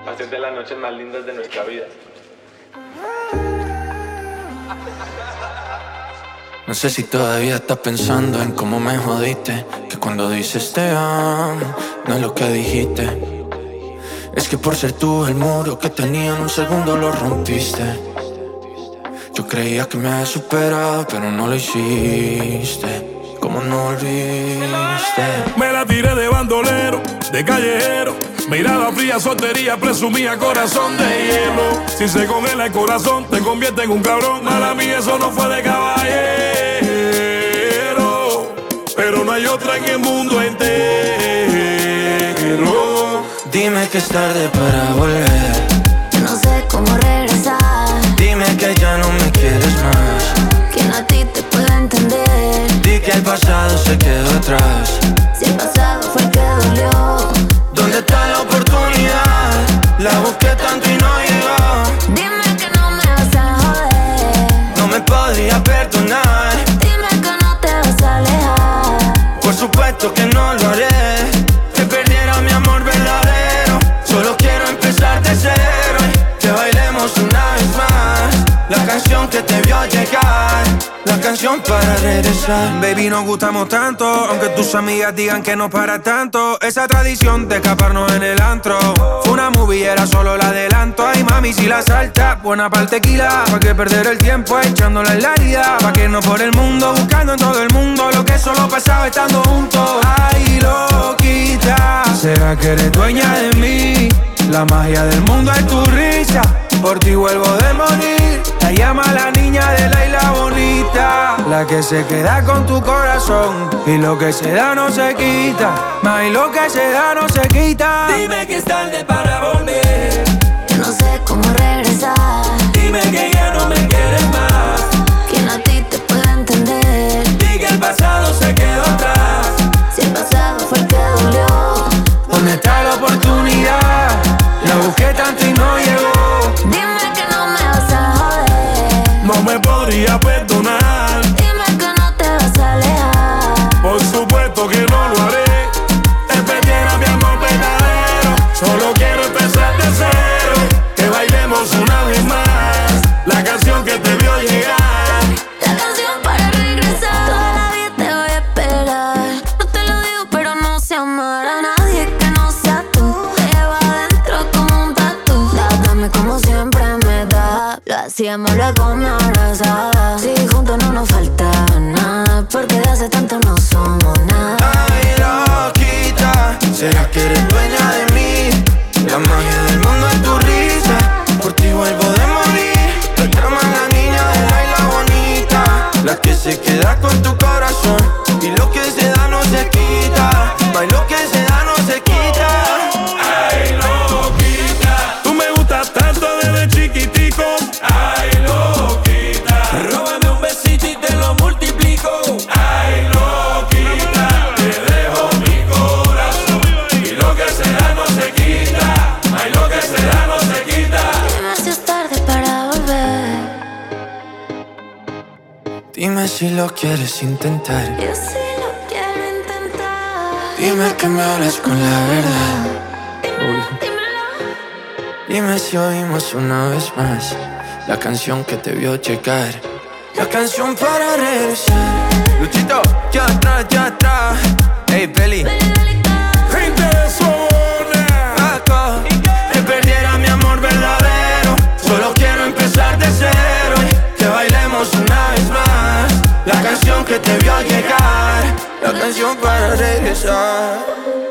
Hacen de las noches más lindas de nuestra vida. No sé si todavía estás pensando en cómo me jodiste, que cuando dices te amo, no es lo que dijiste. Es que por ser tú el muro que tenía en un segundo lo rompiste. Yo creía que me habías superado, pero no lo hiciste. ¿Cómo no volviste? Me la tiré de bandolero, de callejero. Mirada fría, soltería, presumía corazón de hielo. Si se congela el corazón, te convierte en un cabrón. Mala mía, eso no fue de caballero. Pero no hay otra en el mundo entero. Dime que es tarde para volver. Yo no sé cómo regresar. Dime que ya no me quieres más. ¿Quién a ti te puede entender? Di que el pasado se quedó atrás. Si el pasado fue el que dolió. ¿Dónde está la oportunidad? La busqué tanto y no llegó. Dime que no me vas a joder. No me podría perdonar. Dime que no te vas a alejar. Por supuesto que no lo haré. Que perdiera mi amor verdadero. Solo quiero empezar de cero y que bailemos una vez más. La canción que te vio llegar, la canción para regresar. Baby, nos gustamos tanto, aunque tus amigas digan que no para tanto. Esa tradición de escaparnos en el antro fue una movie, era solo el adelanto. Ay, mami, si la salta, buena pa'l tequila. Pa' que perder el tiempo echándola en la herida. Pa' que no por el mundo, buscando en todo el mundo lo que solo pasaba estando juntos. Ay, loquita, ¿será que eres dueña de mí? La magia del mundo es tu risa. Por ti vuelvo de morir. La llama la niña de la isla bonita, la que se queda con tu corazón. Y lo que se da no se quita. Más lo que se da no se quita. Dime que es tarde para volver. Yo no sé cómo regresar. Dime que ya no me quieres más. ¿Quién a ti te puede entender? Di que el pasado se quedó atrás. Si el pasado fue el que dolió. ¿Dónde está la oportunidad? La busqué tanto y no llegó. Dime que no me vas a joder. No me podría perdonar. Dime que no te vas a alejar. Por supuesto que no lo haré. Te perdiera mi amor verdadero. Solo quiero empezar de cero. Que bailemos una vez más. La canción que te vio llegar. La canción para regresar. Toda la vida te voy a esperar. No te lo digo, pero no sé amar a nadie que no sea tú. Te llevo adentro como un tatu. Dame como siempre me da. Lo hacíamos luego me abrazaba. Si juntos no nos falta nada. Porque de hace tanto no somos nada. Ay, loquita, ¿será que eres dueña de mí? La magia del mundo es tu risa. Por ti vuelvo de morir. La llama la niña de la isla bonita, la que se queda con tu corazón. Y lo que se da no se quita. Ay, lo que se da no se quita. Ay, loquita, tú me gustas tanto desde chiquitico. Ay, loquita, róbame un besito y te lo multiplico. Ay, loquita, te dejo mi corazón. Y lo que se da no se quita. Ay, lo que se da no se quita. Dime si es tarde para volver. Dime si lo quieres intentar. Yo sí lo quiero intentar. Dime que me hablas con la verdad. Dímelo. Dime si oímos una vez más la canción que te vio llegar. La canción para regresar. Luchito, ya atrás, ya atrás. Hey, Peli. Gente de zona. Acá. Que perdiera mi amor verdadero. Solo quiero empezar de cero y que bailemos una vez más. La canción que te vio llegar. La canción para regresar.